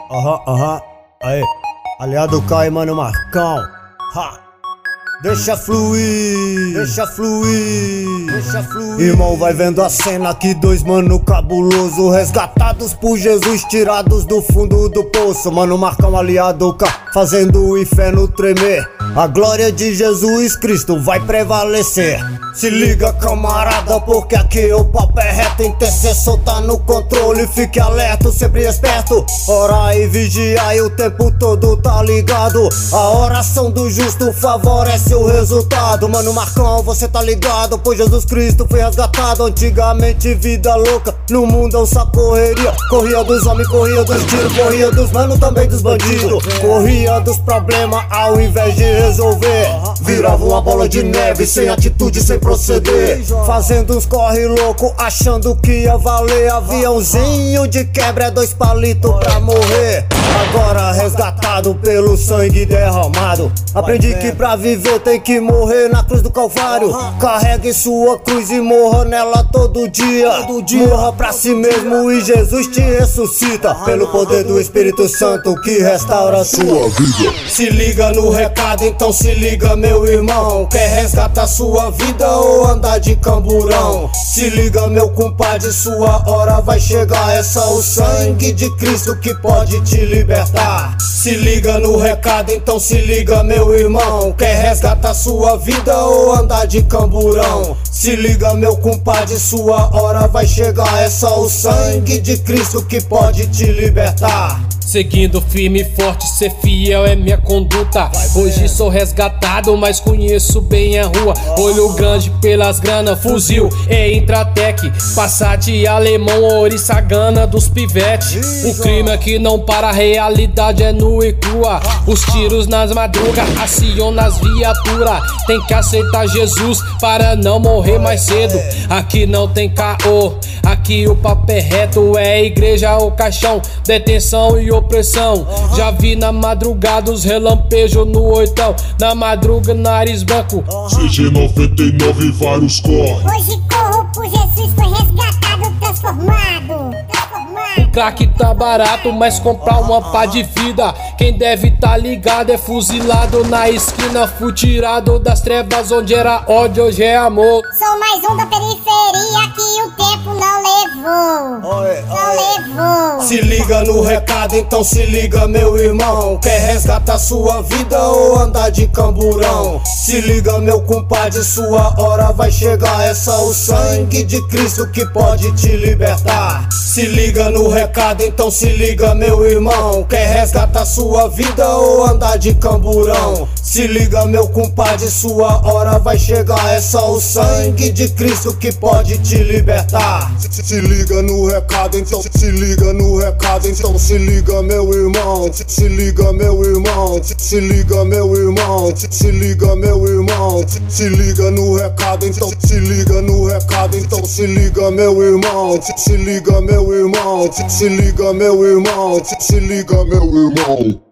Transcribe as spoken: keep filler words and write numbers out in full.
Aham, aham, aí, aliado K e mano Marcão, ha. Deixa fluir, deixa fluir, deixa fluir. Irmão, vai vendo a cena que dois mano cabuloso, resgatados por Jesus, tirados do fundo do poço. Mano Marcão, aliado K, fazendo o inferno tremer. A glória de Jesus Cristo vai prevalecer. Se liga, camarada, porque aqui o papo é reto. Intercessor tá no controle, fique alerta, sempre esperto. Ora e vigia e o tempo todo tá ligado. A oração do justo favorece o resultado. Mano Marcão, você tá ligado, pois Jesus Cristo foi resgatado. Antigamente vida louca, no mundo só correria. Corria dos homens, corria dos tiros, corria dos mano, também dos bandidos. Corria dos problemas ao invés de resolver. Virava uma bola de neve, sem atitude, sem proceder. Fazendo uns corre louco, achando que ia valer. Aviãozinho de quebra, dois palitos pra morrer. Agora resgatado pelo sangue derramado. Aprendi que pra viver tem que morrer na cruz do Calvário. Carregue sua cruz e morra nela todo dia. Morra pra si mesmo e Jesus te ressuscita. Pelo poder do Espírito Santo que restaura a sua vida. Se liga no recado, então se liga, meu irmão. Quer resgatar sua vida ou andar de camburão? Se liga, meu compadre, sua hora vai chegar. É só o sangue de Cristo que pode te libertar. Se liga no recado, então se liga, meu irmão. Quer resgatar sua vida ou andar de camburão? Se liga, meu compadre, sua hora vai chegar. É só o sangue de Cristo que pode te libertar. Seguindo firme e forte, ser fiel é minha conduta. Hoje sou resgatado, mas conheço bem a rua. Olho grande pelas granas, fuzil é Intratec, Passat alemão, ouriça gana dos pivetes. O crime aqui não para, a realidade é nua e crua. Os tiros nas madrugas, acionam nas viaturas. Tem que aceitar Jesus para não morrer mais cedo. Aqui não tem caô, aqui o papo é reto. É igreja ou caixão, detenção e opressão. Já vi na madrugada os relampejos no oitão. Na madruga nariz branco, C G noventa e nove vários corre. Hoje corro por Jesus, foi resgatado, transformado. o crack tá barato, mas comprar uma pá de vida. Quem deve tá ligado é fuzilado na esquina. Fui tirado das trevas onde era ódio, hoje é amor. Sou mais um da periferia que o tempo não levou. Oi, Não levou. Se liga no recado, então se liga, meu irmão. Quer resgatar sua vida ou andar de camburão? Se liga, meu compadre, sua hora vai chegar. É só o sangue de Cristo que pode te libertar. Se liga no recado, então se liga, meu irmão. Quer resgatar sua vida ou andar de camburão? Se liga, meu compadre, sua hora vai chegar. É só o sangue de Cristo que pode te libertar. Se, se liga no recado, então se liga no recado, então se liga, meu irmão. Se, se liga, meu irmão. Se, se liga, meu irmão. Se, se liga, meu irmão. Se, se liga no recado, então se liga no recado, então se liga, meu irmão. Se, se liga, meu irmão. Se, se liga, meu irmão. Se, se liga, meu irmão.